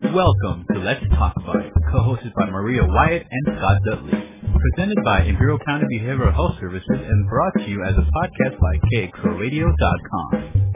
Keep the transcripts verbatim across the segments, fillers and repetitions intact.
Welcome to Let's Talk About It, co-hosted by Maria Wyatt and Scott Dudley. Presented by Imperial County Behavioral Health Services and brought to you as a podcast by K X O radio dot com.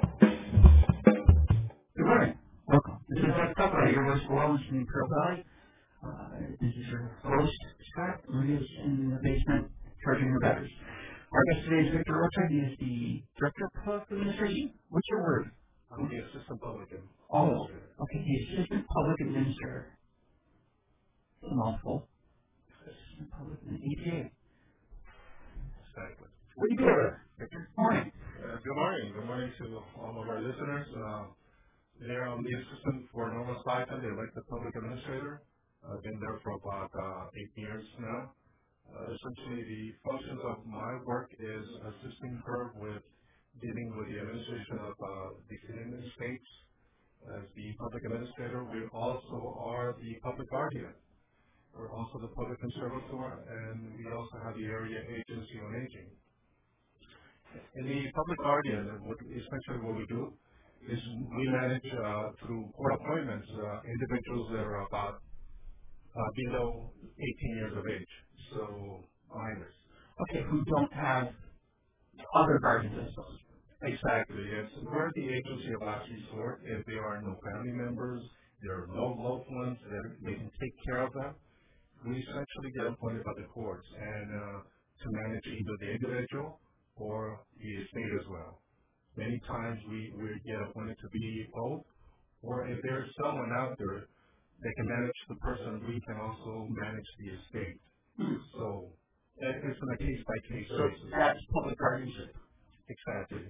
Good morning. Welcome. This is Let's Talk About It, your voice for wellness in the Imperial Valley. Uh, this is your host, Scott. Maria's in the basement charging her batteries. Our guest today is Victor Rocha. He is the Director of Public Administration. What's your word? I'm the Assistant Public Administrator. Oh, okay. The Assistant Public Administrator. It's a mouthful. Assistant Public Administrator. A P A. Exactly. What do you do there, Victor? Good morning. Uh, good morning. Good morning to all of our listeners. Uh, there I'm the Assistant for Norma Stipend, the elected Public Administrator. I've been there for about uh, eight years now. Uh, essentially, the functions of my work is assisting her with dealing with the administration of uh, the Canadian states. As the public administrator, we also are the public guardian. We're also the public conservator, and we also have the area agency on aging. In the public guardian, what, essentially what we do is we manage uh, through court appointments uh, individuals that are about uh, below eighteen years of age, so minors. Okay, who don't have other guardians. Exactly. Yes. We're the agency of last resort. If there are no family members, there are no loved ones that they can take care of them, we essentially get appointed by the courts and uh, to manage either the individual or the estate as well. Many times we, we get appointed to be both, or if there's someone out there that can manage the person, we can also manage the estate. Hmm. So it's on a case-by-case So basis. that's public guardianship. Exactly.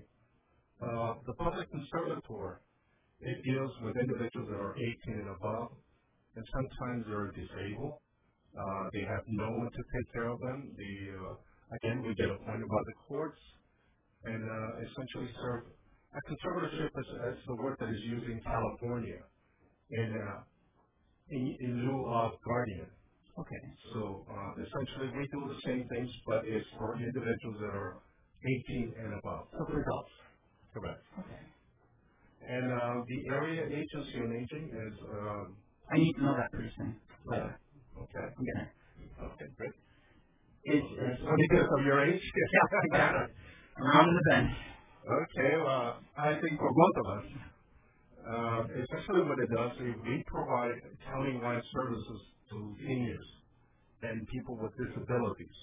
Uh, the public conservator, it deals with individuals that are eighteen and above, and sometimes they're disabled. Uh, they have no one to take care of them. The, uh, again, we get appointed by the courts and uh, essentially serve. A conservatorship is, is the word that is used in California in, uh, in, in lieu of guardian. Okay. So uh, essentially we do the same things, but it's for individuals that are eighteen and above. So for adults. Correct. Okay. And uh, the area agency on aging is. Um, I need to know that pretty soon. Later. Okay. I'm gonna. Okay, great. It's, it's So because of your age? yeah, I got it. Around in the bend. Okay, well, I think for both of us, uh, essentially what it does is we provide county-wide services to seniors and people with disabilities.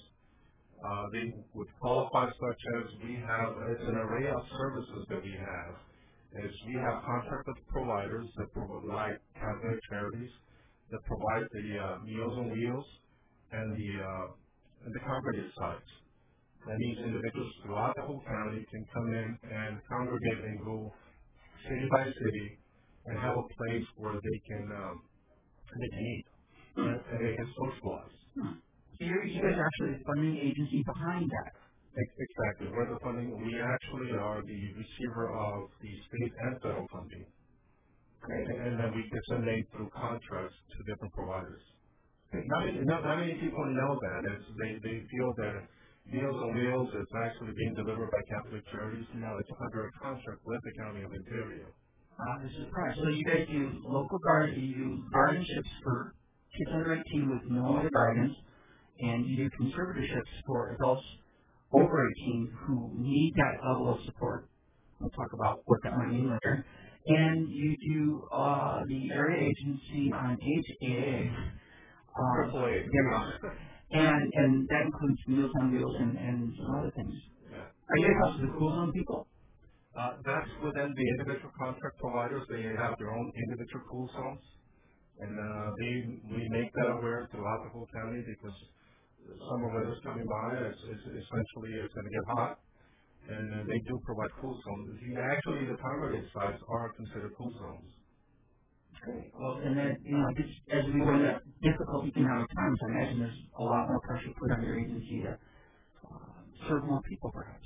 Uh, they would qualify such as we have, it's an array of services that we have. Is we have contracted providers that provide Catholic charities that provide the uh, Meals on Wheels and the uh, and the congregate sites. That means individuals throughout the whole county can come in and congregate and go city by city and have a place where they can um, they can eat and, and they can socialize. Hmm. So you're, you guys are actually the funding agency behind that. Exactly. We're the funding. We actually are the receiver of the state and federal funding. Great. And then we disseminate through contracts to different providers. Great. Not many, not, not many people know that. It's, they, they feel that Meals on Wheels is actually being delivered by Catholic Charities. No, it's under a contract with the County of Ontario. Uh, this is right. So you guys do local guard, you do guardianships for kids under eighteen with no other guardians, and you do conservatorships for adults over eighteen who need that level of support. We'll talk about what that might mean later. And you do uh, the area agency on age A A. Uh, Triple A. and and that includes Meals on Wheels and, and some other things. Yeah. Are you guys also the cool zone people? Uh, that's within the individual contract providers. They have their own individual cool zones. And uh, they we make that aware throughout the whole county because summer weather's coming by. It's, it's essentially it's going to get hot, and uh, they do provide cool zones. Actually, the congregate sites are considered cool zones. Great. Well, and then you know, just as we go into difficult economic times, I imagine there's a lot more pressure put on your agency to uh, serve more people, perhaps.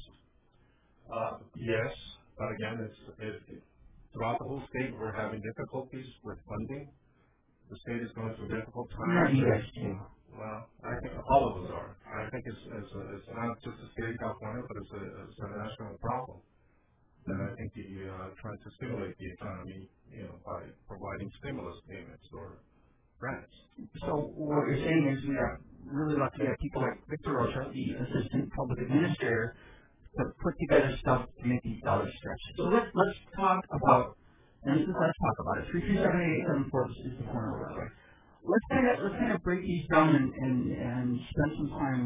Uh, yes, but again, it's it, it, throughout the whole state we're having difficulties with funding. The state is going through difficult times. You guys too. Well, I think all of us are. I think it's it's, a, it's not just a state of California, but it's a, it's a national problem. And I think the uh, trying to stimulate the economy, you know, by providing providing stimulus payments or grants. So what you're saying is we are really lucky to have people like Victor Rocha, the assistant public administrator, to put together stuff to make these dollars stretch. So let's let's talk about, and this is let's talk about it. Three two seven eight seven four is the phone number, by the way. Let's kind of let's kind of break these down and, and, and spend some time.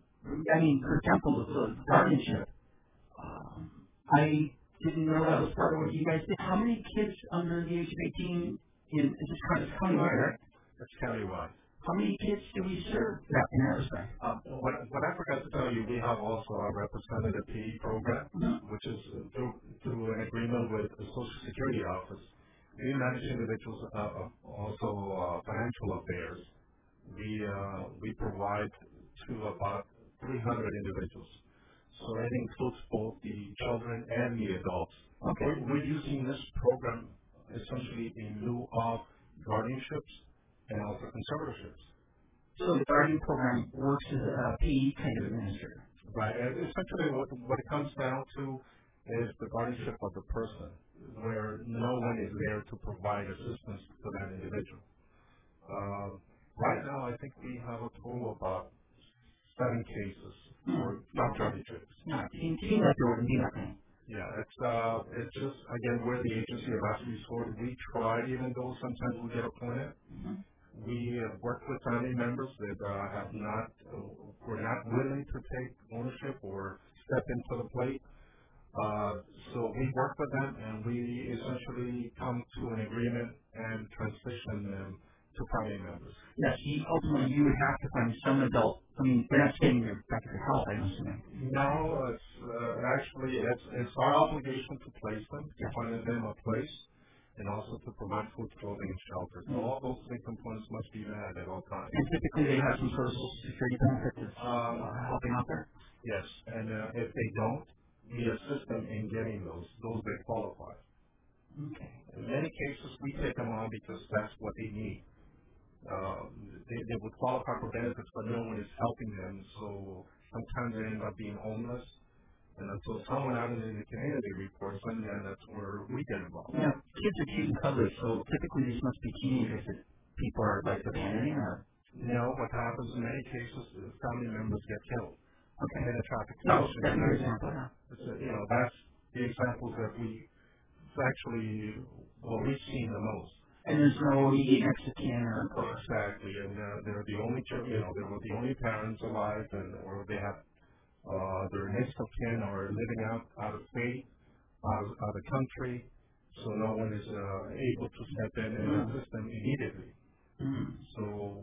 I mean, for example, the guardianship. Um, I didn't know that was part of what you guys did. How many kids under the age of eighteen in is this kind of countywide, right? That's countywide. How many kids do we serve that in that respect? Uh, what, what I forgot to tell you, we have also a representative P E program, mm-hmm. which is uh, through, through an agreement with the Social Security Office. We manage individuals, uh, also uh, financial affairs. We uh, we provide to about three hundred individuals. So that includes both the children and the adults. Okay. We're, we're using this program essentially in lieu of guardianships and also conservatorships. So the guardian program works as a P E kind of administrator. Right. And essentially what, what it comes down to is the guardianship of the person, where no one is there to provide assistance to that individual. Uh, right now, I think we have a total of about seven cases for guardianships. No, it seems like there wouldn't be nothing. Yeah, it's uh, it's just again we're the agency of last resort. We try, even though sometimes we get appointed. Mm-hmm. We have worked with family members that uh, have not, uh, were not willing to take ownership or step into the plate. Uh, so we work with them and we essentially come to an agreement and transition them to family members. Yes, you, ultimately you would have to find some adult. I mean, they're not staying there back at your house, I'm assuming. No, it's uh, actually it's, it's our obligation to place them, to find them a place, and also to provide food, clothing, and shelter. So all those three components must be met at all times. And typically they have some sort of social security benefit that's um, uh, helping out there? Yes, and uh, if they don't, we assist them in getting those, those that qualify. Okay. In many cases, we take them on because that's what they need. Uh, they, they would qualify for benefits, but no one is helping them, so sometimes they end up being homeless. And until someone out in the community reports them, then that's where we get involved. Yeah, kids are cute and cuddly, so typically these must be teenagers that people are like abandoning, or? No, what happens in many cases is family members get killed. Okay. In a traffic No, collision. that's an example, yeah. It's a, you know, that's the examples that we actually, well, we've seen the most. And there's no immediate next of kin or? Exactly, and uh, they're the only, you know, they were the only parents alive, and or they have Uh, their next of kin are living out out of state, out of, out of country, so no one is uh, able to step in and mm. assist them immediately. Mm. So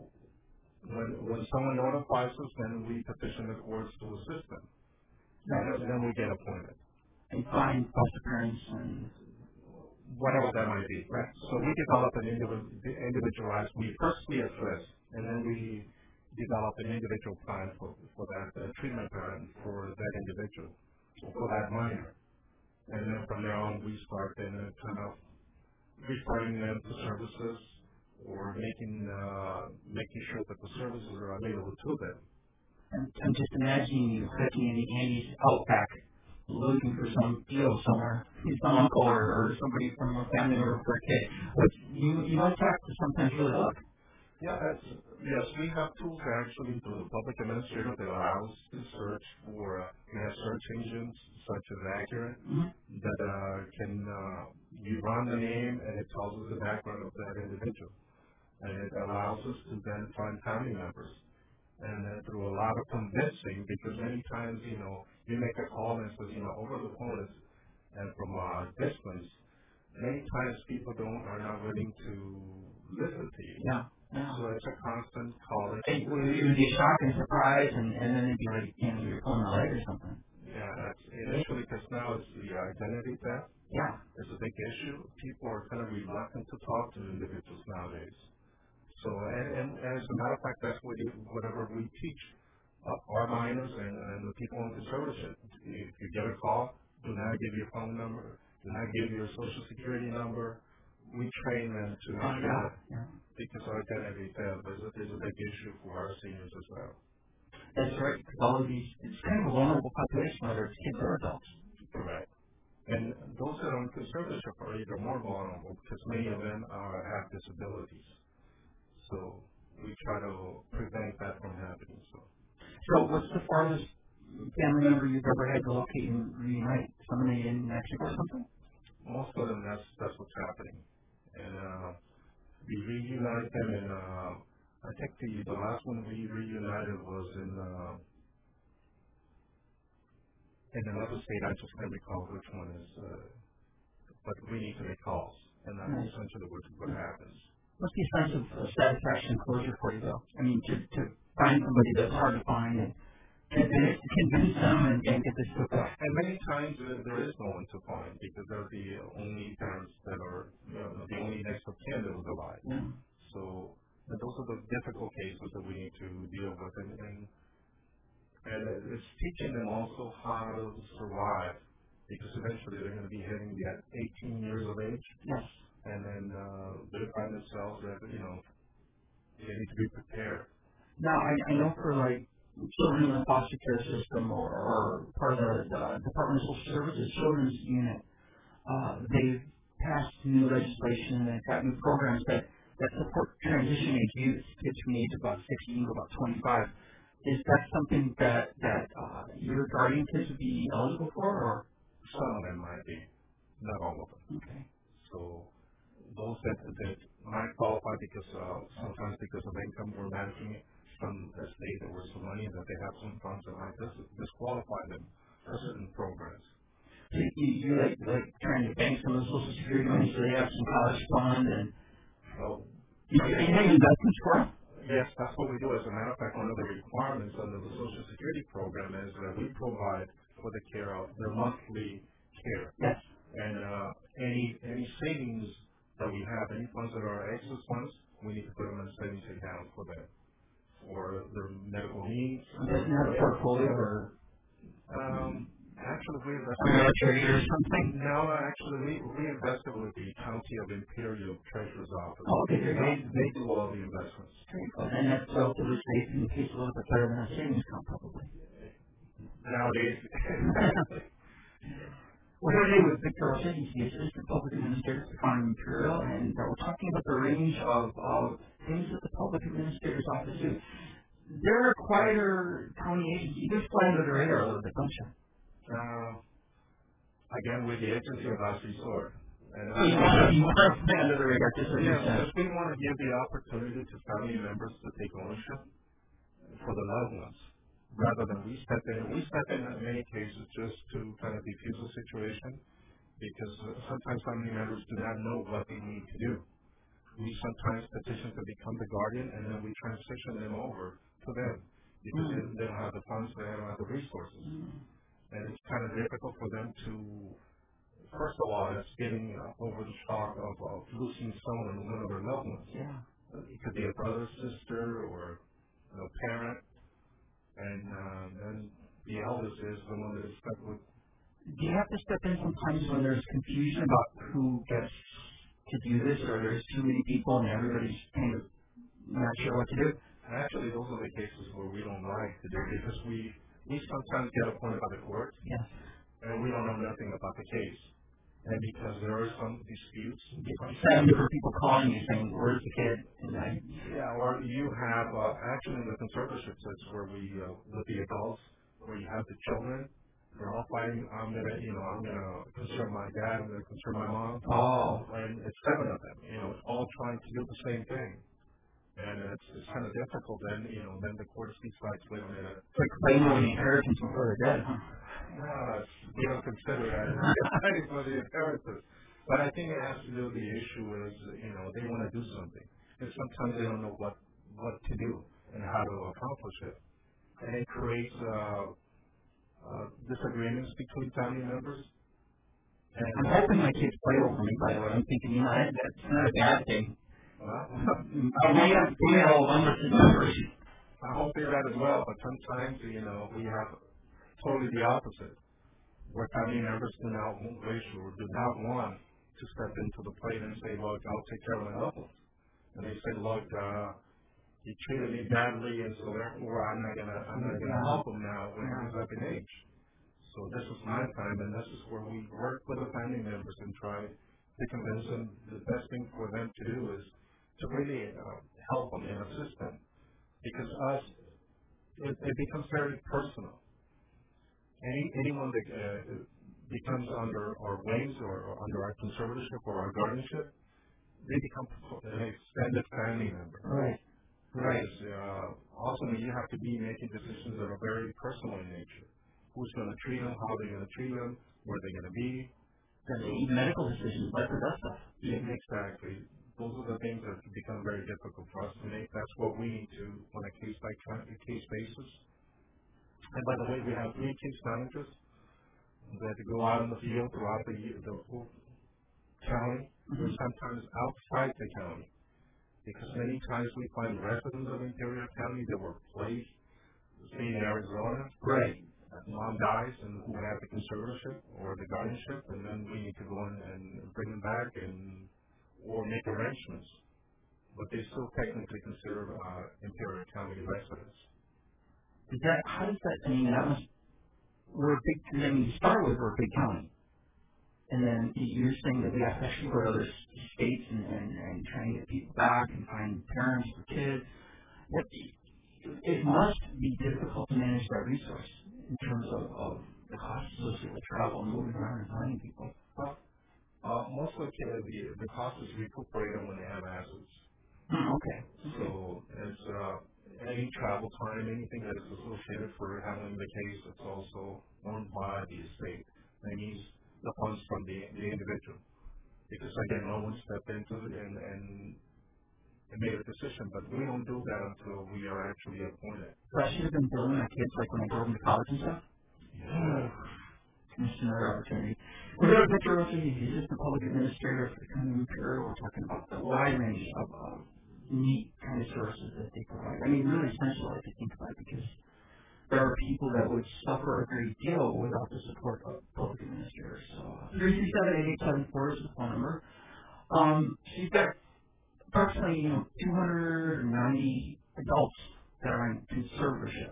when when someone notifies us, then we petition the courts to assist them. And then we get appointed. And find foster parents and whatever that might be. Right. So we develop an individualized. We first we assess, and then we develop an individual plan for, for that uh, treatment plan for that individual, for that minor. And then from there on, we start then uh, kind of referring them to services or making uh, making sure that the services are available to them. And I'm just imagining you clicking in the Andy's Outback, looking for some deal somewhere, some uncle or, or somebody from a family member for a kid. But you, you must have to sometimes really look. Yeah, that's, yes, we have tools actually through the public administrator that allow us to search for, uh, we have search engines such as Accurate mm-hmm. that uh, can, uh, you run the name and it tells us the background of that individual. And it allows us to then find family members. And then through a lot of convincing, because many times, you know, you make a call and it says, you know, over the phone is, and from a distance, many times people don't, are not willing to listen to you. Yeah. Yeah. So it's a constant calling. It would be a shock and surprise, and, and then it'd be like, you know, you're pulling a leg or something. Yeah, that's initially because now it's the identity theft. Yeah. It's a big issue. People are kind of reluctant to talk to individuals nowadays. So, and, and, and as a matter of fact, that's what you, whatever we teach uh, our minors and, and the people in conservatorship. If you get a call, do not give your phone number, do not give your social security number. We train them to make oh, sure yeah. that Yeah. because our identity theft is a, is a big issue for our seniors as well. That's right. Because all of these, it's kind of a vulnerable population, whether it's kids or adults. Correct. And those that are in conservatorship are even more vulnerable because many of them are, have disabilities. So we try to prevent that from happening. So, so what's the farthest family member you've ever had to locate and reunite? Somebody in Mexico or something? Most of them, that's that's what's happening. And uh, we reunited them in, uh, I think the, the last one we reunited was in uh, in another state. I just can't recall which one is, uh, but we need to make calls. And that's Nice. essentially what, what happens. What's the sense of uh, satisfaction and closure for you, though? I mean, to, to find somebody that's hard to find and convince, convince them and, and get this hooked up. And many times uh, there is no one to find because they're the only parents that are, you know, the only next of kin that was alive. Yeah. So and those are the difficult cases that we need to deal with. And, and, and it's teaching them also how to survive because eventually they're going to be hitting that eighteen years of age. Yes. And then uh, they find themselves that, you know, they need to be prepared. Now, I, I know for like children in the foster care system or, or part of the, the Department of Social Services Children's Unit, uh, they've passed new legislation and they've got new programs that, that support transition age youth, kids from the age of about sixteen to about twenty-five. Is that something that, that uh, your guardian kids would be eligible for? Or? Some of them might be, not all of them. Okay. So those that, that might qualify because uh, sometimes because of income we're managing from a state that we're some money that they have some funds that might dis- disqualify them for certain programs. So you, you like, like trying to bank some of the Social Security money so they have some college fund and So you, you make investments for them? yes, that's what we do. As a matter of fact, one of the requirements under the Social Security program is that we provide for the care of their monthly care. Yes. And uh, any any savings that we have, any funds that are excess funds, we need to put them in a savings account for them, for their medical needs. Doesn't have a portfolio or Um, actually, we a trade or invested. something? No, actually, we we invested with the County of Imperial Treasurer's Office. Oh, okay, there you They go. they do all the investments. And that's relatively safe in the case a little bit better than a savings account, probably. Nowadays. We're here today with Victor Rocha, he's the Assistant Public Administrator for County Imperial, and uh, we're talking about the range of, of things that the Public Administrator's Office do. They're a quieter county agency. You just fly under the radar a little bit, don't you? Uh, again, with the agency of last resort. And, uh, You want to, you want to fly under the radar, just what you yeah, said. because we want to give the opportunity to family members to take ownership for the loved ones, rather than we step in. We step in in many cases just to kind of defuse the situation, because uh, sometimes family members do not know what they need to do. We sometimes petition to become the guardian, and then we transition them over to them, because mm. they, they don't have the funds, they don't have the resources. Mm. And it's kind of difficult for them to, first of all, it's getting uh, over the shock of, of losing someone, one of their loved ones. Yeah. It could be a brother, sister, or a parent. And uh, then the eldest is the one that is stuck with. Do you have to step in sometimes when there's confusion about who gets to do this, or there's too many people and everybody's kind of not sure what to do? Actually, those are the cases where we don't like to do, because we we sometimes get appointed by the court, yes, and we don't know nothing about the case. And because there are some disputes, seven different people calling you saying, "Where's the kid?" And I, yeah, or you have uh, actually in the conservatorship sets where we uh, with the adults, where you have the children. They're all fighting. I'm gonna, you know, I'm gonna concern my dad. I'm gonna concern my mom. oh, And it's seven of them. You know, all trying to do the same thing. And it's, it's kind of difficult. Then, you know, then the court decides, wait a minute. it's like claiming an inheritance before they're dead, huh? No, it's, we don't consider that. It's fighting for the inheritance. But I think it has to do with the issue is, you know, they want to do something, and sometimes they don't know what what to do and how to accomplish it, and it creates uh, uh, disagreements between family members. And I'm hoping my kids play over me, by the way. I'm thinking, you know, that, that's not a bad thing. Well, I may have female unlisted members. I hope they're that as well, but sometimes, you know, we have totally the opposite, where family members do not wish or do not want to step into the plate and say, look, I'll take care of my loved ones. And they say, look, uh, he treated me badly, and so therefore I'm not gonna I'm not gonna help him now when he's up in age. So this is my time, and this is where we work with the family members and try to convince them the best thing for them to do is to really uh, help them and assist them. Because us, it, it becomes very personal. Any anyone that uh, becomes under our wings or, or under our conservatorship or our guardianship, they become an extended family member. Right. Right. Because, uh, ultimately, you have to be making decisions that are very personal in nature. Who's going to treat them? How they're going to treat them? Where they're going to be? That's even medical decisions, like that stuff. Yeah, exactly. Those are the things that become very difficult for us to make. That's what we need to on a case by case basis. And by the way, we have three case managers that go out in the field throughout the the whole county, or sometimes outside the county. Because many times we find residents of Imperial County that were placed, say in Arizona, right? Mom dies and who have the conservatorship or the guardianship, and then we need to go in and bring them back and or make arrangements. But they still technically consider uh, Imperial County residents. Is that how does that? I mean, that must we're a big. I mean, to start with, we're a big county. And then you're saying that we have to actually go to other states and, and, and try and get people back and find parents for kids. What, it must be difficult to manage that resource in terms of, of the costs associated with travel and moving around and finding people. Well, uh, most of the, the, the cost is recuperated when they have assets. Mm, okay. So it's uh, any travel time, anything that is associated for handling the case, it's also owned by the estate. That means the funds from the, the individual. Because again, no one stepped into it and, and, and made a decision, but we don't do that until we are actually appointed. So I should have been billing my kids like when I drove them to college and stuff? Yeah. Missed another opportunity. We're going to Victor Rocha, he's the assistant public administrator for the county of Imperial. We're talking about the wide range of uh, neat kind of services that they provide. I mean, really essential if you think about it, because there are people that would suffer a great deal without the support of public administrators. So, three two seven, eight eight seven four is the phone number. Um, so you've got approximately, you know, two hundred ninety adults that are in conservatorship.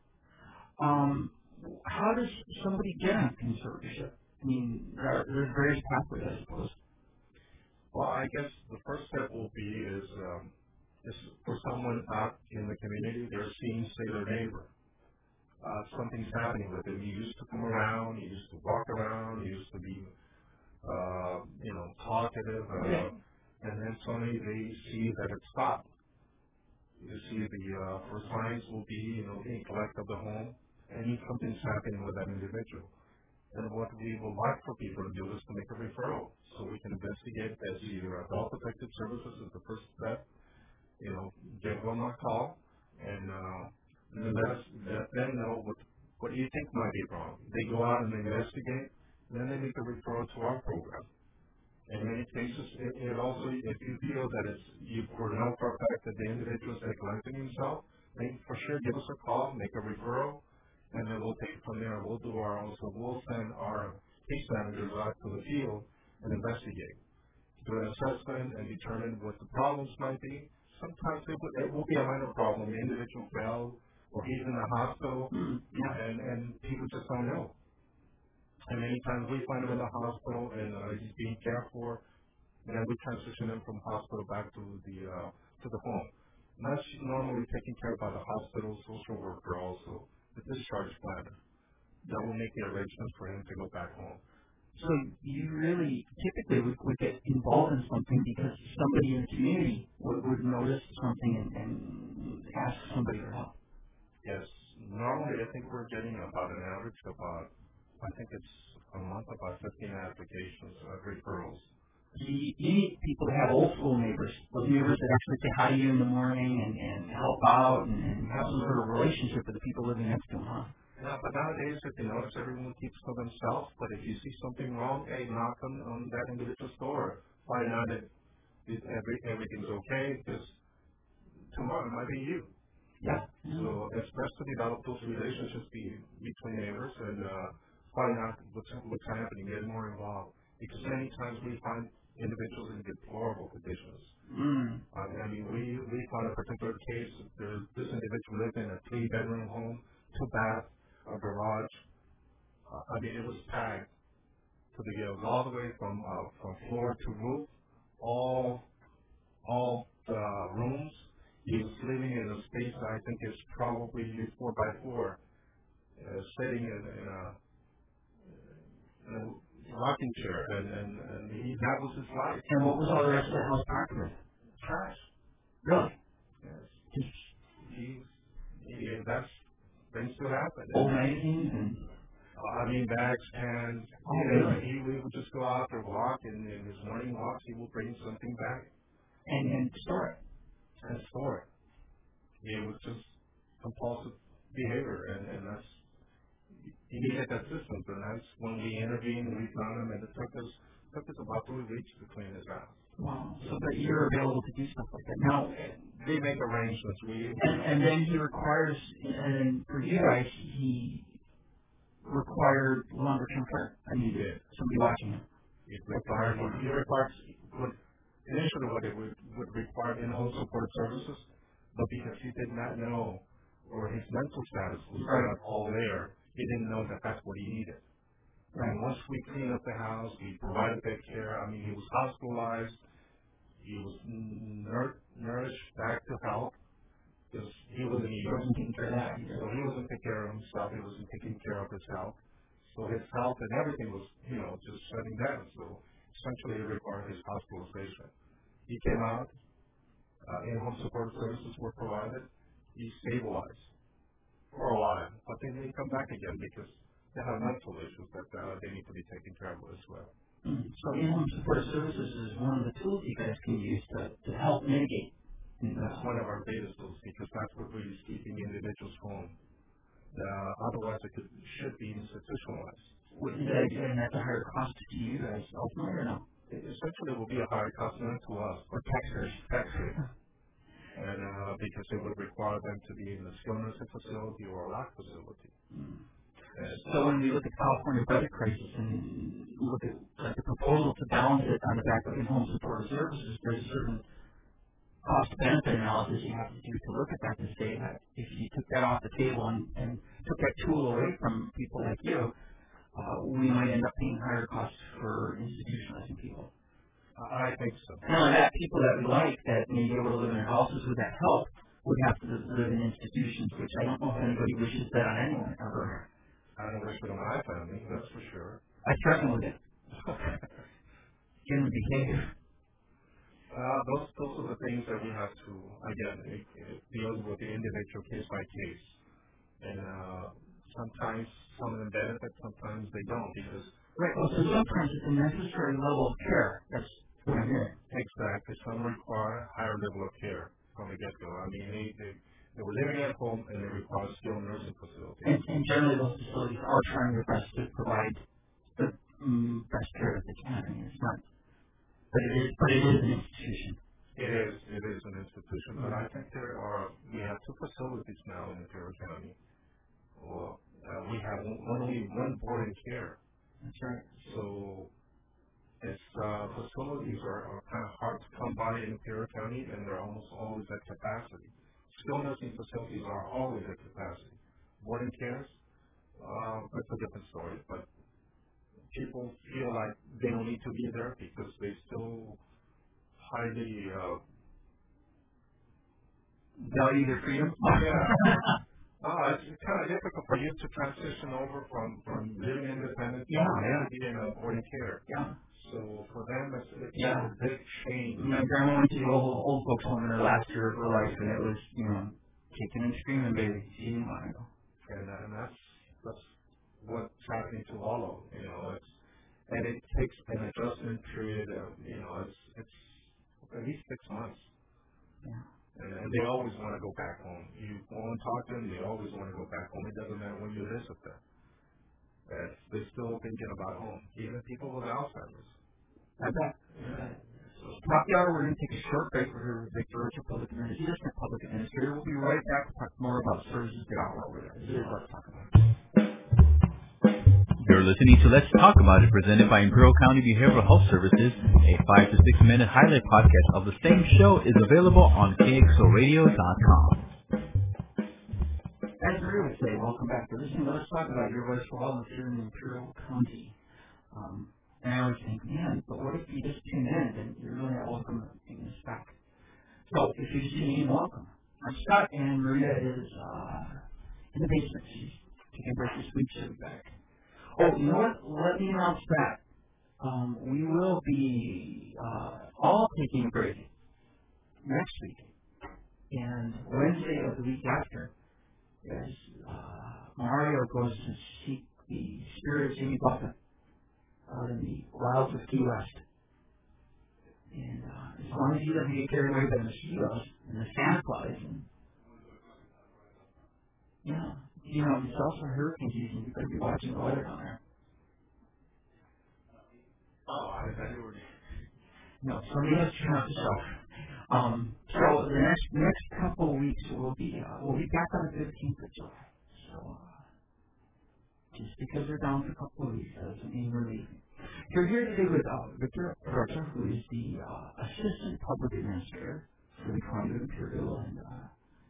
Um, how does somebody get on conservatorship? I mean, there, there's various pathways, I suppose. Well, I guess the first step will be is, um, is for someone out in the community, they're seeing, say, their neighbor. Uh, something's happening with him. He used to come around. He used to walk around. He used to be, uh, you know, talkative. Uh, and then suddenly they see that it's stopped. You see the uh, first signs will be, you know, neglect of the home, and something's happening with that individual. And what we would like for people to do is to make a referral, so we can investigate as either adult protective services is the first step. You know, give them a call and. Uh, And then let us let them know what what do you think might be wrong. They go out and they investigate, and then they make a referral to our program. In many cases, it, it also, if you feel that it's you for know for a fact that the individual is neglecting himself, then for sure give us a call, make a referral, and then we'll take it from there. We'll do our own. So we'll send our case managers out to the field and investigate, do an assessment, and determine what the problems might be. Sometimes it will, it will be a minor problem. The individual fell. Or he's in the hospital, mm, yeah. and, and people just don't know. And many times we find him in the hospital, and uh, he's being cared for, and then we transition him from hospital back to the uh, to the home. And that's normally taken care of by the hospital social worker also, the discharge planner. That will make the arrangements for him to go back home. So you really typically would, would get involved in something because somebody in the community would, would notice something and, and ask somebody for help. Yes. Normally, I think we're getting about an average of about, I think it's a month, about fifteen applications, uh, referrals. You, you need people to have old school neighbors, those neighbors that actually say hi to you in the morning and, and help out and, and have some sort of relationship with the people living next to them, huh? Yeah, but nowadays, if you notice, everyone keeps to themselves. But if you see something wrong, hey, knock on, on that individual's door. Find out that it, every, everything's okay, because tomorrow it might be you. Yeah. So it's best to develop those relationships be, between neighbors and uh, find out what's, what's happening, get more involved. Because many times we find individuals in deplorable conditions. Mm. Uh, I mean, we, we found a particular case. There's, this individual lived in a three-bedroom home, two bath, a garage, I mean, it was packed to the gills, all the way from uh, from floor to roof, all all the rooms. He was living in a space that I think is probably four by four, uh, sitting in, in, a, in a rocking chair, and, and, and he, that was his life. And what was all the rest of the house packed with? Trash. Really? Yes. He, he, he, that's things still happen. Old magazines and... Uh, I mean, bags, pans. Oh, you know, really? he, we would just go out for a walk, and in his morning walks, he would bring something back. And, and store it. And store it. It was just compulsive behavior, and, and that's, he needed assistance, and that's when we intervened, we found him, and it took us, took us about three weeks to clean his house. Wow. So that you're available to do stuff like that. Now, they make arrangements. We, and, and then he requires, and for you guys, he required longer term care. I mean, did. somebody watching him. It required, he required, what, initially what it would, would require in-home support services, but because he did not know, or his mental status was right. not all there, he didn't know that that's what he needed. Right. And once we cleaned up the house, we provided that care. I mean, he was hospitalized. He was nur- nourished back to health because he wasn't He wasn't taking care of that. So he wasn't taking care of himself. He wasn't taking care of his health. So his health and everything was, you know, just shutting down. So essentially it required his hospitalization. He came out. Uh, in-home support services were provided. He stabilized for a while, but then they come back again because they have mental issues that uh, they need to be taken care of as well. Mm-hmm. So in-home support services is one of the tools you guys can use to, to help mitigate. And that's one of our biggest tools because that's what really is keeping individuals home. Uh, otherwise, it could, should be institutionalized. Is that, and that's a higher cost to you guys ultimately, or no? It essentially will be a higher cost to us. Or taxers. Taxers. And uh, because it would require them to be in a skilled nursing facility or a lock facility. Mm. So when we look at the California budget crisis and look at like, the proposal to balance it on the back of in-home support services, there's a certain cost-benefit analysis you have to do to look at that to say that if you took that off the table and, and took that tool away from people like you, uh, we might end up paying higher costs for institutionalizing people. I think so. Not only that, people that we like that may be able to live in their houses with that help would have to live in institutions, which I don't know if anybody wishes that on anyone ever. I don't wish it on my family, that's for sure. I threaten with it. Human behavior. Uh, those, those are the things that we have to, again, it, it deals with the individual case by case. And uh, sometimes some of them benefit, sometimes they don't because... Right, well, so sometimes it's a necessary level of care. That's what I'm hearing. Exactly. Some require a higher level of care from the get-go. I mean, they, they, they were living at home and they require skilled nursing facilities. And, and generally those facilities are trying their best to provide the mm, best care that they can. I mean, it's not... But it is, but it is an institution. It is, it is an institution. But I think there are, we have two facilities now in Imperial County. Well, uh, we have one, only one board in care. That's right. So, its uh, facilities are, are kind of hard to come by in Imperial County, and they're almost always at capacity. Skilled nursing facilities are always at capacity. Boarding cares, uh, that's a different story, but people feel like they don't need to be there because they still highly uh, value their freedom. Yeah. Uh, it's kind of difficult for you to transition over from, from living independent yeah, to yeah. being in boarding care. Yeah. So for them, it's, it's yeah. a big change. My grandma went to the old, old folks home in her last year of her life, and it was, you know, kicking and screaming, baby. She didn't want to go. And, uh, and that's that's what's happening to all of them. You know, it's and it takes an adjustment period of, you know, it's it's at least six months. Yeah. And, and they always want to go back home. You go and talk to them, they always want to go back home. It doesn't matter when you visit them. That's, they're still thinking about home. Even people with Alzheimer's. I bet. Yeah. So, top the hour, we're going to take a short break. We're here with Victor Rocha, Public Administrator, Assistant Public Administrator. We'll be right back to talk more about services that offer over there. This is Let's Talk About It. You're listening to Let's Talk About It, presented by Imperial County Behavioral Health Services. A five to six minute highlight podcast of the same show is available on K X O radio dot com. As the Maria would say, welcome back to listening. Let's talk about your voice for wellness here in Imperial County. Um, and I always think, man, but what if you just tune in and you're really not welcome to bring this back? So if you just tune in, welcome. I'm Scott, and Maria is uh, in the basement. She's taking a break this week. She'll be back. Oh, you know what? Let me announce that. Um, we will be uh, all taking a break next week. And Wednesday of the week after, as uh, Mario goes to seek the spirit of Jimmy Buffett out in the wilds of Key West. And uh, as long as he doesn't get carried away by the mosquitoes and the sandflies, and yeah, you know, it's also hurricane season. You better be watching the weather down there. Oh, I never. No, somebody has to turn off the show. Um, so the next next couple of weeks we'll be uh, we'll be back on the fifteenth of July. So uh, just because they're down for a couple of weeks doesn't mean we're leaving. You're here today with uh, Victor Rocha, who is the uh, assistant public administrator for the County of Imperial, and uh,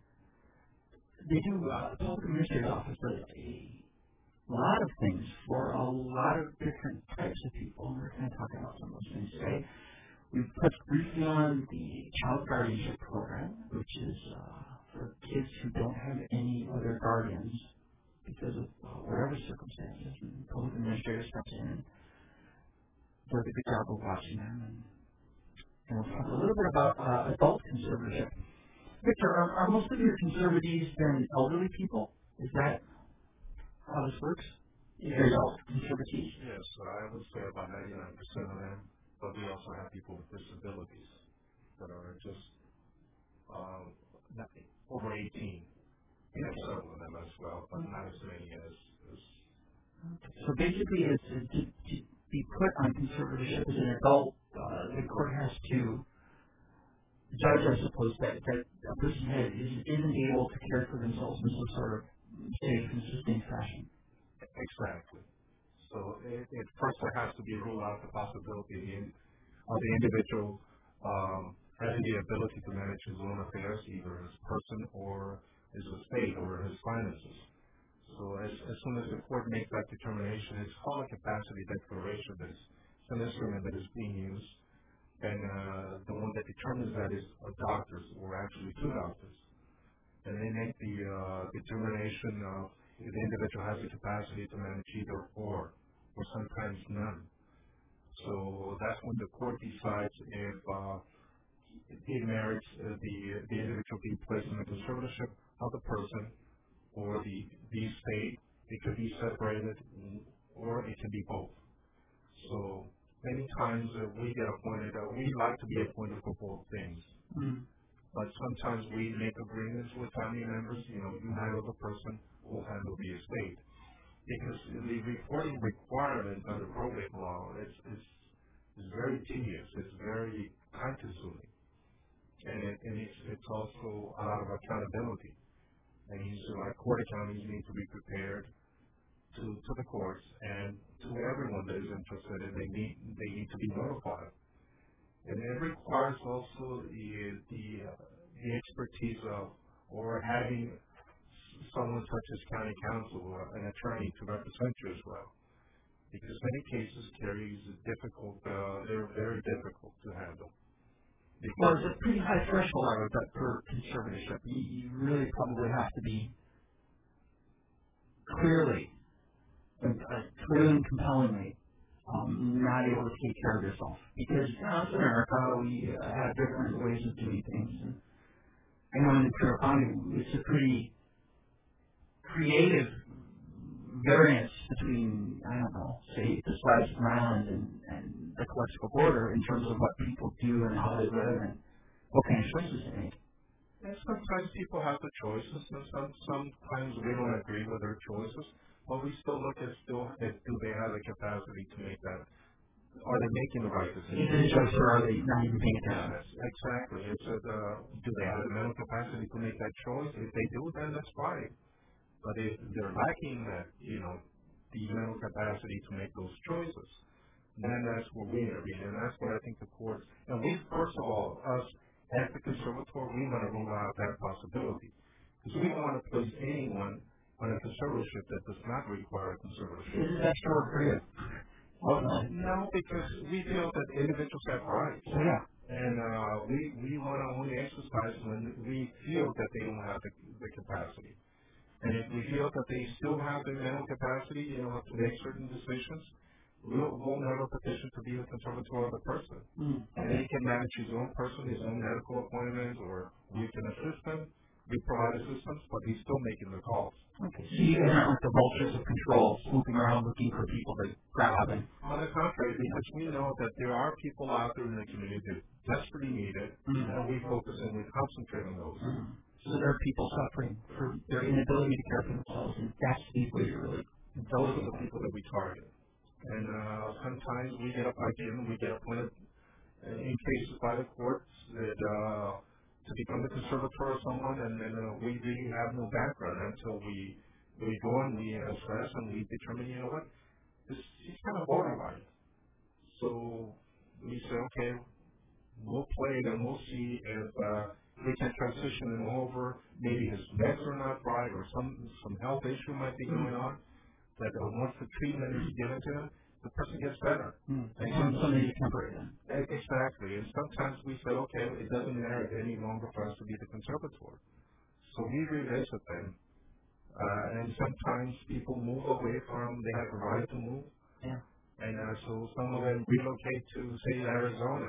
they do uh, the public administrator's office does a lot of things for a lot of different types of people, and we're going to talk about some of those things today. We've touched briefly on the child guardianship program, which is uh, for kids who don't have any other guardians because of uh, whatever circumstances. And the public administrator steps in and does a good job of watching them. And, and we'll talk a little bit about uh, adult conservatorship. Victor, are, are most of your conservatees then elderly people? Is that how this works? Yes. Adult conservatees? Yes, I would say about ninety-nine percent of them. But we also have people with disabilities that are just um, not, over eighteen. We have several of them as well, but not as many as. as so basically, it's, it's to, to be put on conservatorship as an adult, uh, the court has to judge, I suppose, that, that a person has, is, isn't able to care for themselves in some sort of safe and sustained fashion. Exactly. So it, it first there has to be ruled out the possibility of the individual um, having the ability to manage his own affairs, either his person or his estate or his finances. So as, as soon as the court makes that determination, it's called a capacity declaration. That's an instrument that is being used, and uh, the one that determines that is a doctors, or actually two doctors, and they make the uh, determination of if the individual has the capacity to manage either or. or sometimes none. So that's when the court decides if uh, it merits uh, the the individual being placed in the conservatorship of the person or the the estate. It could be separated, or it can be both. So many times uh, we get appointed. Uh, we like to be appointed for both things, Mm. but sometimes we make agreements with family members. You know, you handle the person, we'll handle the estate. Because the reporting requirement under probate law is, is, is very tedious. It's very time-consuming, and, it, and it's, it's also a lot of accountability. And you so like court accountants need to be prepared to, to the courts and to everyone that is interested, and they need they need to be notified. And it requires also the the, uh, the expertise of or having someone such as county counsel or an attorney to represent you as well. Because many cases carries difficult, uh, they're very difficult to handle. Well, it's a pretty high threshold, I would bet, for conservatorship. You, you really probably have to be clearly, uh, clearly and compellingly um, not able to take care of yourself. Because, you know, it's America, we uh, have different ways of doing things. And I know in the Imperial County, it's a pretty creative variance between, I don't know, say, the Swedish Island and, and the Calexico border in terms of what people do and how they live and what kind of choices they make. And sometimes people have the choices, and some, sometimes we don't agree with their choices, but we still look at still at do they have the capacity to make that, are they making the right decision? Is it a choice or are they not even paying attention? Yes, exactly. It's a, uh, do they have the mental capacity to make that choice? If they do, then that's fine. But if they're lacking that, you know, the mental capacity to make those choices, then that's where we intervene, and that's what I think the courts, and we, first of all, us as the conservator, we want to rule out that possibility. Because we don't want to place anyone on a conservatorship that does not require a conservatorship. Is that short for you? Well, no. No, because we feel that individuals have rights. Yeah. And uh, we, we want to only exercise when we feel that they don't have the, the capacity. And if we feel that they still have the mental capacity, you know, to make certain decisions, we'll, we'll never petition to be the conservator of the person. Mm. And he can manage his own person, his own medical appointments, or we can assist him. We provide assistance, but he's still making the calls. Okay. So you guys aren't like the vultures of control, swooping around looking for people to grab and... On the contrary, because we know that there are people out there in the community that desperately need it, mm-hmm. and we focus and we concentrate on those. Mm-hmm. So there are people suffering for their inability to care for themselves, and that's the way you really... Those are the people that we target. And uh, sometimes we get, again, we get appointed in cases by the courts that... Uh, to become the conservator of someone, and then uh, we really have no background until we we go and we assess and we determine, you know what, this he's kind of borderline. So we say, okay, we'll play it and we'll see if uh, we can transition him over. Maybe his meds are not right, or some some health issue might be going on. That uh, once the treatment is given to him, the person gets better. Mm. And some, somebody temporary then. Exactly. And sometimes we say, okay, it doesn't matter any longer for us to be the conservator. So we revisit them. Uh, and sometimes people move away from, they have the right to move. Yeah. And uh, so some of them relocate to, say, Arizona.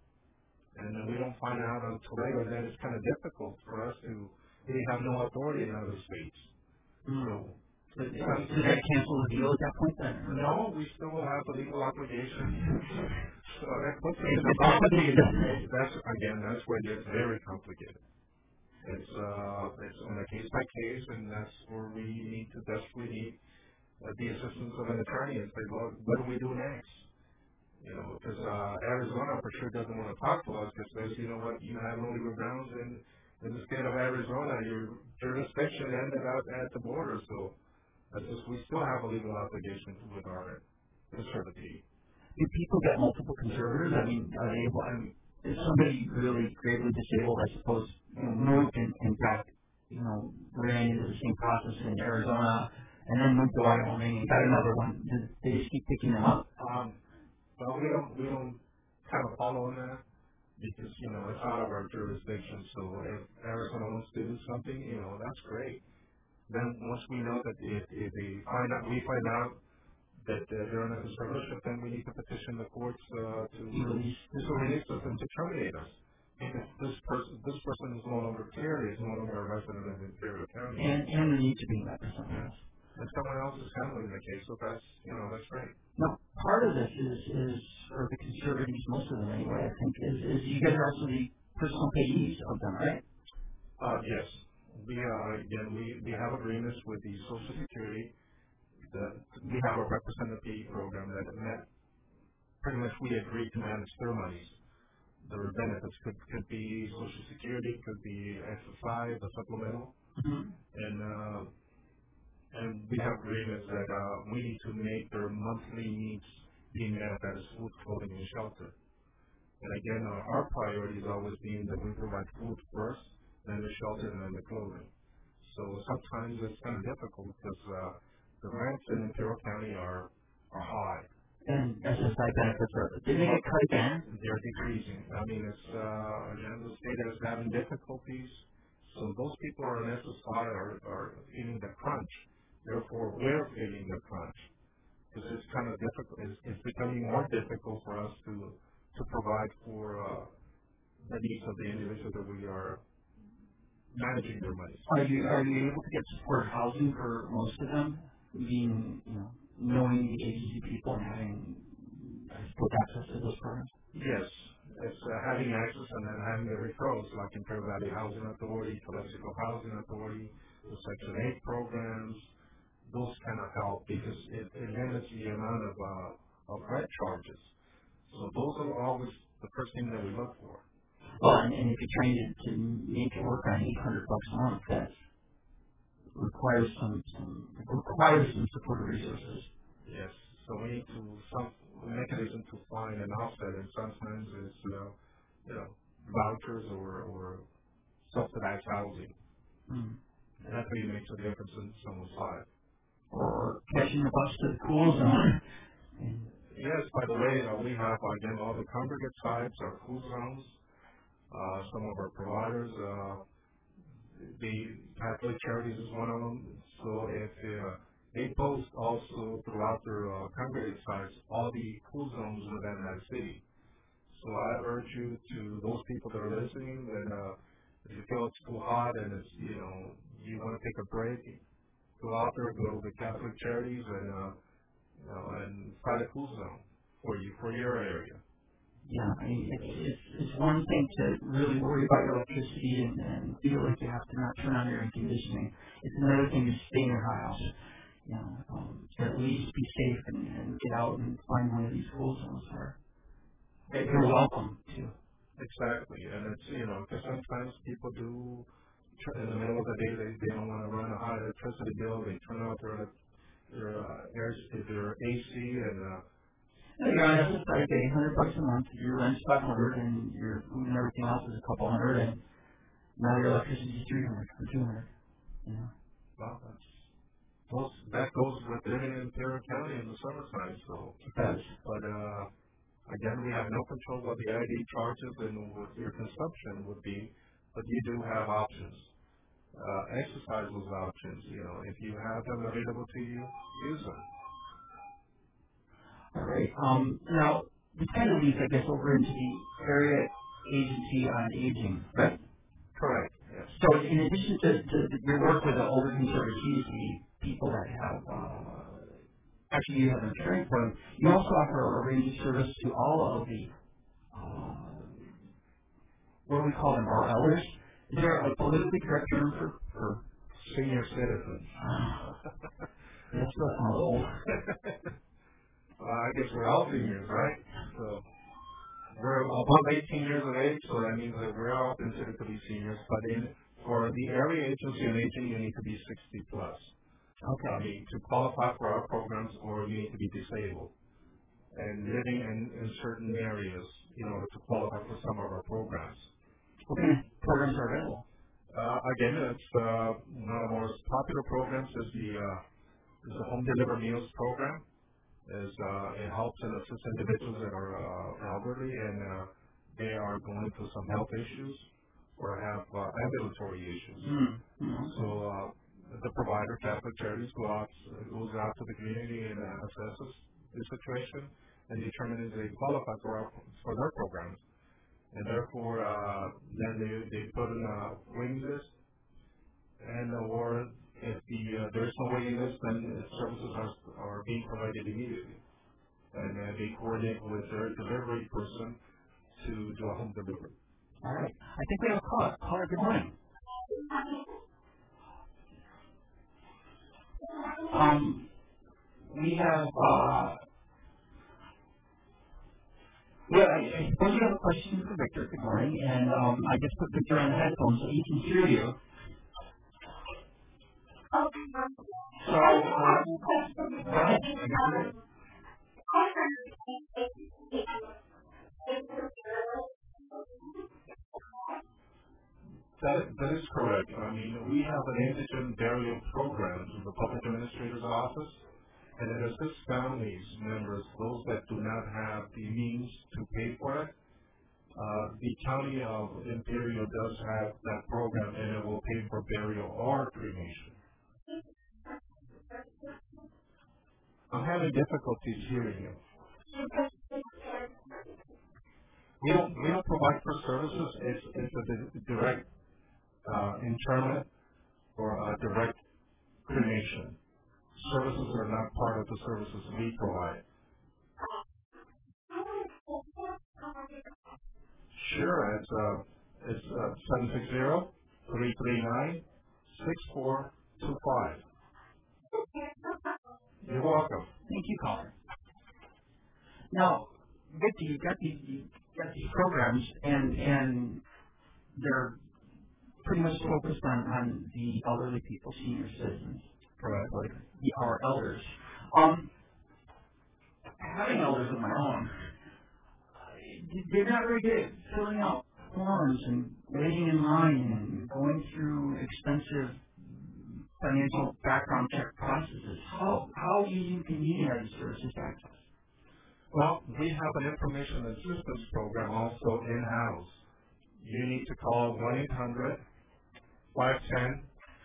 And uh, we don't find out until later that it's kind of difficult for us to, we have no authority in other states. Mm. So, So, did they cancel the deal at that point then? No, we still have the legal obligation. So that puts us in a complicated. That's again, that's where it gets very complicated. It's uh, it's on a case by case, and that's where we need to desperately need uh, the assistance of an attorney and say, well, what do we do next? You know, because uh, Arizona for sure doesn't want to talk to us because says, you know what, you have no legal grounds in in the state of Arizona. Your jurisdiction ended out at the border, so. That's just, we still have a legal obligation with our conservative. Do people get multiple conservators? I mean, are they able, I mean, is somebody really gravely disabled, I suppose, you know, moved and, in fact, you know, ran into the same process in Arizona and then moved to Wyoming and got another one? Do they just keep picking them up? Um, well, we don't, we don't kind of follow on that because, you know, it's out of our jurisdiction. So if Arizona wants to do something, you know, that's great. Then once we know that if, if they find out, we find out that uh, they're on a conservatorship, then we need to petition the courts uh, to release to release us and to terminate us. Because this person, this person is no longer here, is no longer a resident of Imperial County. And, and the need to be met for someone else. And someone else is handling the case, so that's, you know, that's great. Now, part of this is, is for the conservatives, most of them anyway, I think, is, is you guys are also the personal payees of them, right? Uh, yes. We uh, again we, we have agreements with the Social Security. That we have a representative program that met, pretty much we agree to manage their monies. Their benefits could could be Social Security, could be S S I, the supplemental, mm-hmm. and uh, and we have agreements that uh, we need to make their monthly needs being met, that is food, clothing, and shelter. And again, uh, our priority is always being that we provide food first, then the shelter, and then the clothing. So sometimes it's kind of difficult because uh, the rents in Imperial County are are high. And S S I benefits are, did they get cut again? They're decreasing. I mean, it's, uh, again, the state is having difficulties. So those people are on S S I are, are feeling the crunch. Therefore, we're feeling the crunch. Because it's kind of difficult. It's, it's becoming more difficult for us to to provide for uh, the needs of the individuals that we are managing their money. Are you are you able to get supported housing for most of them? Being, you know, knowing the agency people and having, I suppose, access to those programs? Yes. It's uh, having access and then having the referrals like Imperial Valley Housing Authority, Calexico Housing Authority, the Section eight programs. Those kind of help because it, it limits the amount of uh, of rent charges. So those are always the first thing that we look for. Well, and, and if you're trying to, to make it work on eight hundred bucks a month, that requires some, some requires some supportive resources. Yes. So we need to some mechanism to find an offset, and sometimes it's uh, you know vouchers or or subsidized housing. Mm. that really makes a difference in someone's life. Or catching the bus to the cool zone. Yes, by the way, uh, we have, again, all the congregate sites, our cool zones, uh, some of our providers. Uh, the Catholic Charities is one of them. So if uh, they post also throughout their uh, congregate sites all the cool zones within that city. So I urge you to, those people that are listening, that uh, if you feel it's too hot and it's, you know, you want to take a break, go out there, go to the Catholic Charities and, uh, you know, and find a cool zone for you, for your area. Yeah, I mean, it's, it's, it's one thing to really worry about your electricity and, and feel like you have to not turn on your air conditioning. It's another thing to stay in your house, you know, um, to at least be safe and, and get out and find one of these cool zones where you're welcome to. Exactly, and it's, you know, because sometimes people do, in the middle of the day, they, they don't want to run a high electricity bill, they turn out their, their, uh, air, their A C and, uh, you're on S S I pay one hundred bucks a month, your rent's five hundred, and your food and everything else is a couple hundred, and now your electricity is three hundred or two hundred. You know. Well, that's, well, that goes with living in Tarrant County in the summertime. So, it does. But uh, again, we have no control what the I D charges and what your consumption would be, but you do have options. Uh, exercise those options. You know, if you have them available to you, use them. All right. Um, now, this kind of leads, I guess, over into the area agency on aging, right? Correct. Yes. So, in addition to, to your work with the older conservatees, the people that have, uh, actually you have been caring for them, you also offer a range of service to all of the, uh, what do we call them, our elders? Is there a politically correct term for, for senior citizens? That's still sounds old. Uh, I guess we're all seniors, right? So we're above eighteen years of age, so that means that we're all considered to be seniors. But in for the area agency on aging, you need to be sixty plus. Okay. I mean, to qualify for our programs, or you need to be disabled and living in, in certain areas in order to qualify for some of our programs. What kind of programs are available? Uh, again, it's uh, one of the most popular programs is the uh, is the home delivered meals program. Is uh, it helps and assists individuals that are uh, elderly and uh, they are going through some health issues or have uh, ambulatory issues. Mm-hmm. So uh, the provider, Catholic Charities, go out, goes out to the community and uh, assesses the situation and determines if they qualify for our, for their programs. And therefore, uh, then they they put in a waiting list, and uh, or if the uh, there's no waiting list, then the services are are being provided immediately, and uh, they coordinate with their delivery person to do a home delivery. All right. I think we have a caller. Caller, good morning. Um, we have. Uh, well, I, I suppose you have a question for Victor. Good morning, and um, I just put Victor on the headphones so he can hear you. So, uh, go ahead. That, that is correct. I mean, we have an indigent burial program in the Public Administrator's Office, and it assists families, members, those that do not have the means to pay for it. Uh, the County of Imperial does have that program, and it will pay for burial or cremation. I'm having difficulties hearing you. We don't, we don't provide for services. It's, it's a di- direct uh, interment or a direct cremation. Services are not part of the services we provide. Sure, it's uh, it's uh, seven six zero, three three nine, six four two five. You're welcome. Thank you, caller. Now, Victor, you've got these, you've got these programs, and and they're pretty much focused on, on the elderly people, senior citizens, Correct. like the, our elders. Um, having elders of my own, they're not very good at filling out forms and waiting in line and going through expensive financial background check processes. How how easy and convenient are these services to access? Well, we have an information assistance program also in-house. You need to call one eight hundred, five one zero,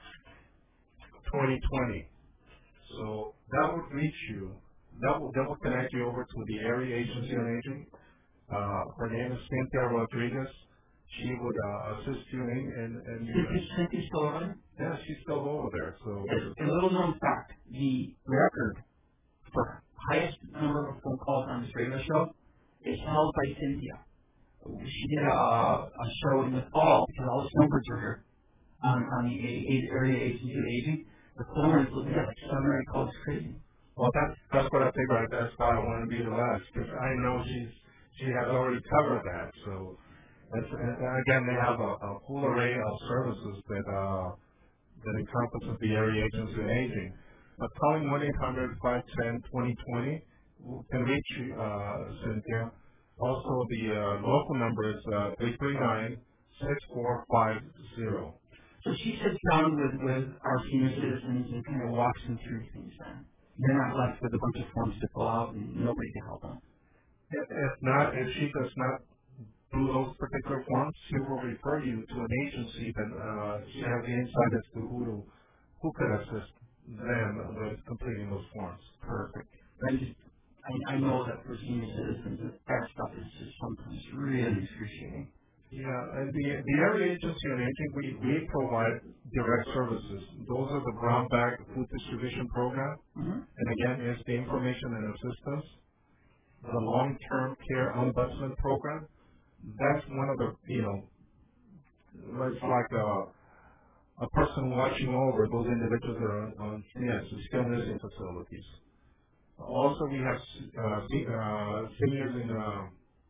two zero two zero. So that would reach you. That will, that will connect you over to the Area Agency on Aging. Uh, her name is Cynthia Rodriguez. She would uh, assist you in, in, in Is Cynthia still over there? yeah, she's still over there. So a little known fact, the record for highest number of phone calls on this radio show is held by Cynthia. She did a, a show in the fall because all the snowbirds were here on, on the a, a, Area Agency of Aging. The phone is looking at like seven or eight calls crazy. Well, that's that's what I figured. That's why I want to be the last because I know she's she has already covered that. So. That's, and again, they have a, a full array of services that uh, that encompasses the Area Agency on Aging. But calling one eight hundred, five one zero, two zero two zero can reach you, uh, Cynthia. Also, the uh, local number is uh, three three nine, six four five zero. So she sits down with, with our senior citizens and kind of walks them through things then. They're not left with a bunch of forms to fill out and nobody to help them. If, if not, if she does not do those particular forms, she will refer you to an agency that uh, she has the insight as to who to, who could assist them with completing those forms. Perfect. I just, I, I know that for senior citizens, that stuff is just sometimes really excruciating. Yeah, and the the Area Agency on Aging, we, we provide direct services. Those are the brown bag food distribution program, mm-hmm. and again, it's the information and assistance, the long-term care ombudsman program. That's one of the, you know, it's like a, a person watching over those individuals that are on, on yes, skilled nursing facilities. Also, we have uh, uh, seniors in, uh,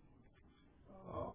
uh,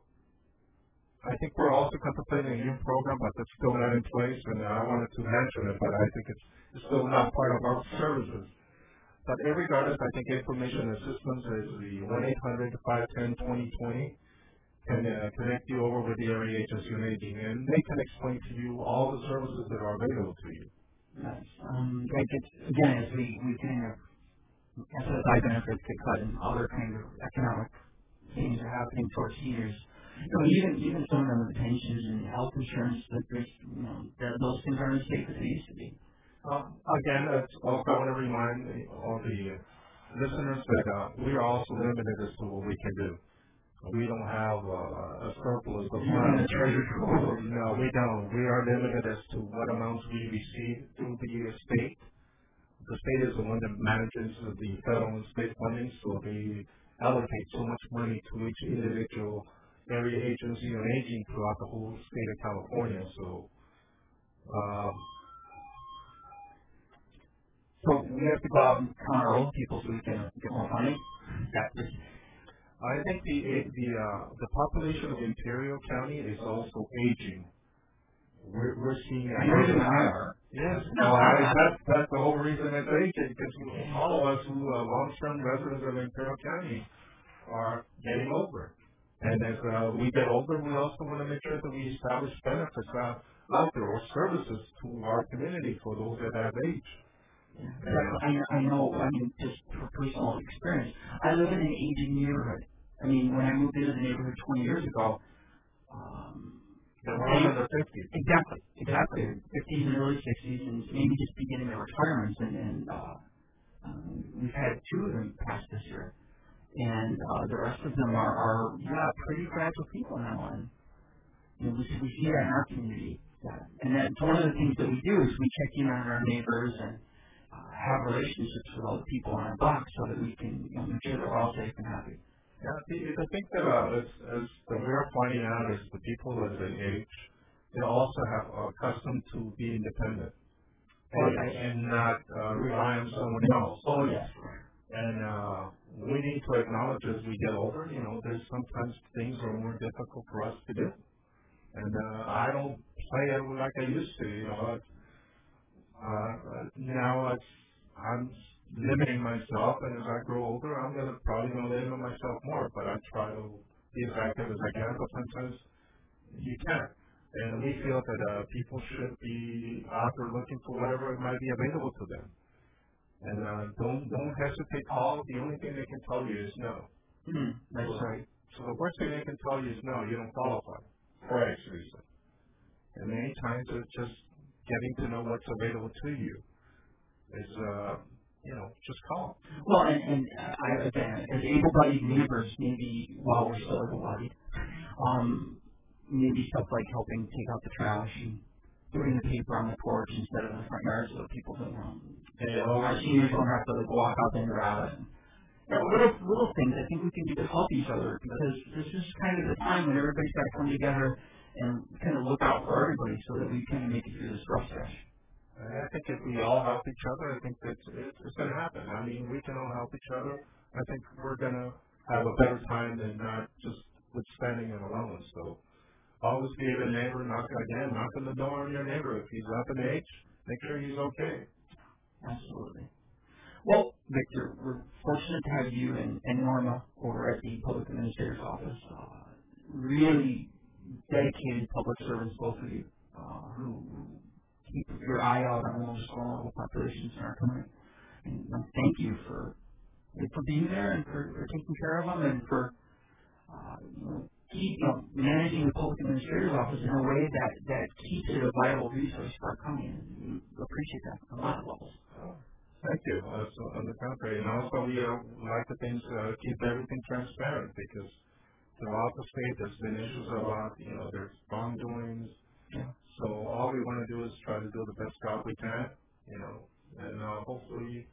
I think we're also contemplating a new program, but it's still not in place, and I wanted to mention it, but I think it's, it's still not part of our services. But regardless, I think information assistance is the one eight hundred, five one zero, two zero two zero. Can uh, connect you over with the Area Agency on Aging, and they can explain to you all the services that are available to you. Nice. Um, like it's, again, as we, we kind of, S S I benefits get cut and other kind of economic things are happening for seniors. You know, even even some of them with pensions and health insurance, that there's, you know, that those things aren't as safe as they used to be. Uh, again, it's also, I want to remind the, all the listeners that uh, we are also limited as to what we can do. We don't have uh, a surplus of money. No, we don't. We are limited as to what amounts we receive through the state. The state is the one that manages the federal and state funding, so they allocate so much money to each individual Area Agency on Aging throughout the whole state of California. So, um, so we have to go out and count our own people so we can get more money. That's I think the the uh, the population of Imperial County is also aging. We're we're seeing. I know you are. Yes, no, I, that's that's the whole reason it's aging because all of us who are long-term residents of Imperial County are getting older, and as uh, we get older, we also want to make sure that we establish benefits out, out there or services to our community for those that have aged. Yeah. I, I know, I mean, just for personal experience, I live in an aging neighborhood. I mean, when I moved into the neighborhood twenty years ago, um, they were in the fifties. Exactly, exactly. fifties and early sixties, and maybe just beginning their retirements. And, and uh, um, we've had two of them pass this year. And uh, the rest of them are, are, yeah, pretty fragile people now. And you know, we, we see that in our community. Yeah. And that's one of the things that we do is we check in on our neighbors and uh, have relationships with all the people on our block so that we can, you know, make sure that we're all safe and happy. Yeah, the, the thing that uh, is, is that we're finding out is the people as they age, they also have uh, accustomed to be independent Oh, and, yes. and not uh, rely on someone else. Oh, yes. And uh, we need to acknowledge as we get older, you know, there's sometimes things are more difficult for us to do. And uh, I don't play it like I used to, you know. Uh, now it's, I'm limiting myself, and as I grow older, I'm gonna probably gonna limit myself more. But I try to be as active as I can, but sometimes you can't. And we feel that uh, people should be out there looking for whatever might be available to them. And uh, don't don't hesitate. Call. The only thing they can tell you is no. Mm, that's so, right. So the worst thing they can tell you is no, you don't qualify for X reason. And many times it's just getting to know what's available to you. Is uh, you know, just call. Well, and, and I, again, as able-bodied neighbors, maybe while we're still able-bodied, um, maybe stuff like helping take out the trash and putting the paper on the porch instead of in the front yard so that people don't, um, yeah, our seniors don't have to like walk out in the route. And, you know, little, little things I think we can do to help each other, because this is kind of the time when everybody's got to come together and kind of look out for everybody so that we can make it through this rough stretch. I think if we all help each other, I think that it's, it's going to happen. I mean, we can all help each other. I think we're going to have a better time than not just withstanding it alone. So always be a neighbor, knock again, knock on the door on your neighbor. If he's up in age, make sure he's okay. Absolutely. Well, Victor, we're fortunate to have you and, and Norma over at the Public Administrator's Office. Uh, really dedicated public servants, both of you, uh, who keep your eye out on the most vulnerable populations in our country. And um, thank you for for being there and for, for taking care of them and for uh, you know, keep, you know, managing the Public Administrator's Office in a way that, that keeps it a viable resource for our county. And we appreciate that on a lot of levels. Thank you. Uh, so on the contrary, and also we uh, like the things uh, keep everything transparent, because throughout the state there's been issues about, you know, there's wrongdoings. Yeah. So all we want to do is try to do the best job we can, you know, and uh, hopefully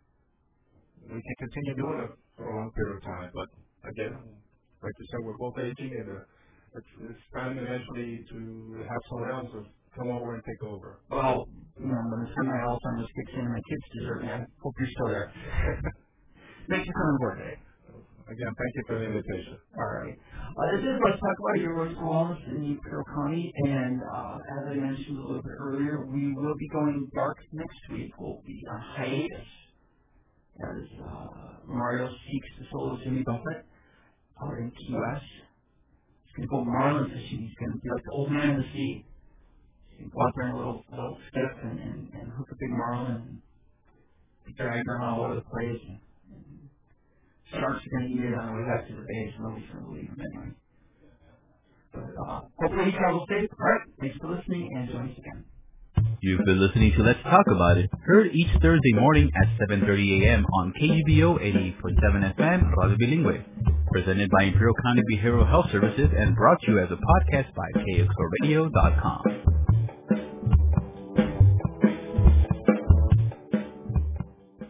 we can continue doing it for a long period of time. But again, like you said, we're both aging, and uh, it's, it's time eventually to have someone else come over and take over. Well, you know, when the time my Alzheimer's kicks in and my kids deserve me, I hope you're still there. Thanks for coming aboard today. Again, thank you for the invitation. All right. Uh, this is Let's Talk About Your Roads to Wellness in Imperial County, and uh, as I mentioned a little bit earlier, we will be going dark next week. We'll be on hiatus as uh, Mario seeks to solo Jimmy Buffett out in Key West. He's going to go marlin fishing. He's going to be like the old man in the sea. He's going to go out there in a little, little skiff and, and, and hook a big marlin and be dragging around all over the place. And, and sharks are going to eat it on the way back to the bay, so nobody's going to believe him anyway. But uh, hopefully he travels safe. All right, thanks for listening, and join us again. You've been listening to Let's Talk About It, heard each Thursday morning at seven thirty a.m. on K U B O eighty-eight point seven F M, Radio Bilingüe. Presented by Imperial County Behavioral Health Services and brought to you as a podcast by K X O radio dot com.